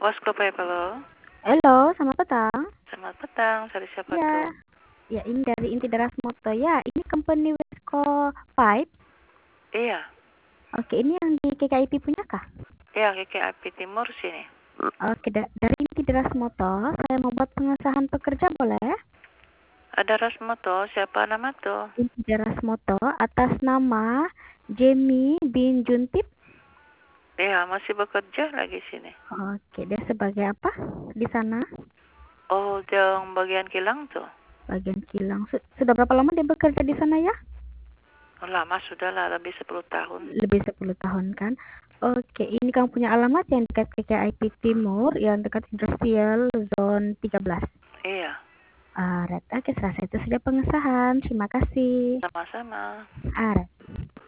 Posko Pipe, halo. Halo, selamat petang. Selamat petang, dari siapa Ya, tuh? ya ini dari Inti Deras Moto. Ya, ini company Wesco Pipe. Iya, Oke, ini yang di KKIP punya kah? iya KKIP Timur sini. Oke, dari Inti Deras Moto, saya mau buat pengesahan pekerja boleh? Ada Rasmoto, siapa nama tuh? Inti Deras Moto atas nama Jamie bin Juntip. Iya, masih bekerja lagi sini. Oke, dia sebagai apa di sana? Oh, yang bagian kilang tuh. Bagian kilang. Sudah berapa lama dia bekerja di sana ya? Oh, lama sudah lah, lebih 10 tahun. Lebih 10 tahun kan? Oke, ini kamu punya alamat yang dekat KKIP Timur, yang dekat Industrial Zone 13. Iya, Oke, selesai itu sudah pengesahan. Terima kasih. sama-sama. Alright.